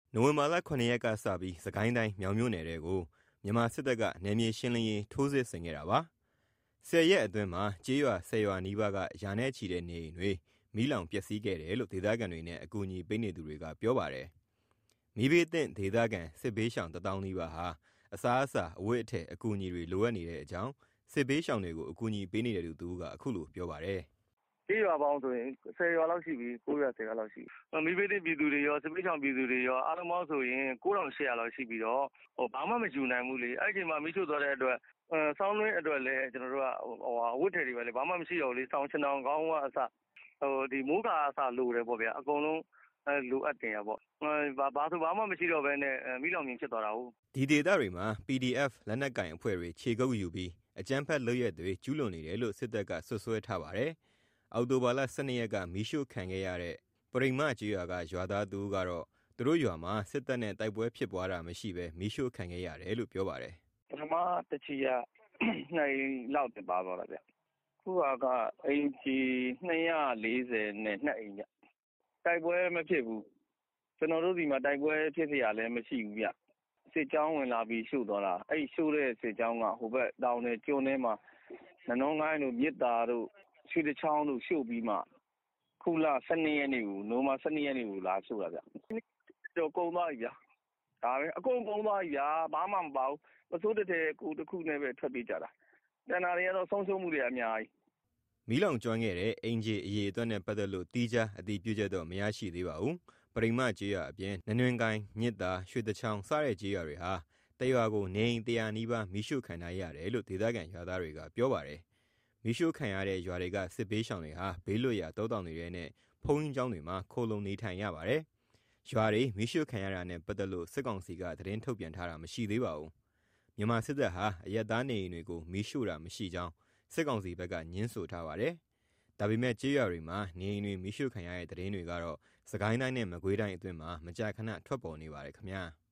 နိုဝင်ဘာလ9ရက်ကစပြီးစကိုင်းတိုင်းမြောင်မြို့နယ်တွေကိုမြန်မာစစ်တပ်ကနယ်မြေရှင်းလင်းရေးထိုးစစ်ဆင်ခဲ့တာပါ။10ရက်အတွင်းမှာကျေးရွာ10ရွာနီးပါးကရာနဲ့ချီတဲ့နေအိမ်တွေမီးလောင်ပျက်စီးခဲ့တယ်လို့ဒေသခံတွေနဲ့အကူအညီပေးနေသူတွေကပြောပါတယ်။မီးဘေးသင့်ဒေသခံစစ်ဘေးရှောင်1000နီးပါးဟာအစားအစာအဝတ်အထည်အကူအညီတွေလိုအပ်နေတဲ့အကြောင်းစစ်ဘေးရှောင်တွေကိုအကူအညီပေးနေတဲ့သူကအခုလိုပြောပါတယ်။ကျေးရွာပေါင်းဆိုရင်10ရွာလောက်ရှိပြီ9ရွာ10ရွာလောက်ရှိပြီမိဘတဲ့ပြည်သူတွေရောစစ်ပေးချောင်ပြည်သူတွေရောအားလုံးပေါင်းဆိုရင်9800လောက်ရှိပြီးတော့ဘာမှမယူနိုင်ဘူးလေအဲ့ဒီမှာမိရှုသွားတဲ့အတွက်ဆောင်းတွင်းအတွက်လည်းကျွန်တော်တို့ကအဝတ်ထည်တွေပဲလေဘာမှမရှိတော့လေဆောင်းချင်အောင်ခေါင်းကအစဒီမိုးကာအစလိုတယ်ပေါ့ဗျာအကုန်လုံးလိုအပ်တင်ရပေါ့ဘာမှမရှိတော့ဘဲနဲ့မိလောင်မြင်ဖြစ်သွားတာဟုတ်ဒီဒေသတွေမှာ PDF လက်နက်ကင်အဖွဲ့တွေခြေကုပ်ယူပြီးအကြမ်းဖက်လုပ်ရက်တွေကျူးလွန်နေတယ်လို့စစ်တပ်ကဆွဆွဲထားပါတယ်အောက်တိုဘာလ12ရက်ကမီးရှို့ခံခဲ့ရတဲ့ပရိမကျေးရွာကရွာသားသူကတော့သူတို့ရွာမှာစစ်တပ်နဲ့တိုက်ပွဲဖြစ်ပွားတာမရှိဘဲမီးရှို့ခံခဲ့ရတယ်လို့ပြောပါတယ်ပထမတစ်ချီက2လောက်တင်ပါသွားတာဗျခုကအိမ်ကြီး240နဲ့2အိမ်ဗျတိုက်ပွဲမဖြစ်ဘူးကျွန်တော်တို့ဒီမှာတိုက်ပွဲဖြစ်เสียရလည်းမရှိဘူးဗျစစ်ကြောင်းဝင်လာပြီးရှို့သွားတာအဲ့ရှို့တဲ့စစ်ကြောင်းကဟိုဘက်တောင်နဲ့ကျွန်းထဲမှာနနုံးကိုင်းတို့မြစ်တာတို့ရွှေတချောင်းတို့ရှို့ပြီးမှခုလ12ရက်နေ့ကိုနိုမ12ရက်နေ့ကိုလာရှို့တာဗျတော့ကုန်းသွားပြီဗျာဒါပဲအကုန်ကုန်းသွားပြီဗျာဘာမှမပါဘူးမစိုးတဲ့ကိုတစ်ခုနဲ့ပဲထွက်ပြေးကြတာတန်တာတွေကတော့ဆုံးရှုံးမှုတွေအများကြီးမီးလောင်ကျွမ်းခဲ့တဲ့အင်ဂျီအရေးအတွက်နဲ့ပတ်သက်လို့တီးခြားအတည်ပြုချက်တော့မရရှိသေးပါဘူးပရိမကျေးရွာအပြင်နနွင်ကိုင်းမြစ်တာရွှေတချောင်းစတဲ့ကျေးရွာတွေဟာတရွာကိုနေအိမ်100နီးပါးမီးရှို့ခံထားရတယ်လို့ဒေသခံရွာသားတွေကပြောပါတယ်မီးရှို့ခံရတဲ့ရွာတွေကစစ်ဘေးရှောင်တွေဟာဘေးလွတ်ရာတောတောင်တွေနဲ့ဖုံးကြီးကျောင်းတွေမှာခိုလုံနေထိုင်ရပါတယ်။ရွာတွေမီးရှို့ခံရတာနဲ့ပတ်သက်လို့စစ်ကောင်စီကသတင်းထုတ်ပြန်ထားတာမရှိသေးပါဘူး။မြန်မာစစ်တပ်ဟာအရက်သားနေအိမ်တွေကိုမီးရှို့တာမရှိကြောင်းစစ်ကောင်စီဘက်ကညှင်းဆိုထားပါတယ်။ဒါပေမဲ့ကျေးရွာတွေမှာနေအိမ်တွေမီးရှို့ခံရတဲ့သတင်းတွေကတော့စကိုင်းတိုင်းနဲ့မကွေးတိုင်းအတွင်းမှာမကြာခဏထွက်ပေါ်နေပါတယ်ခင်ဗျာ။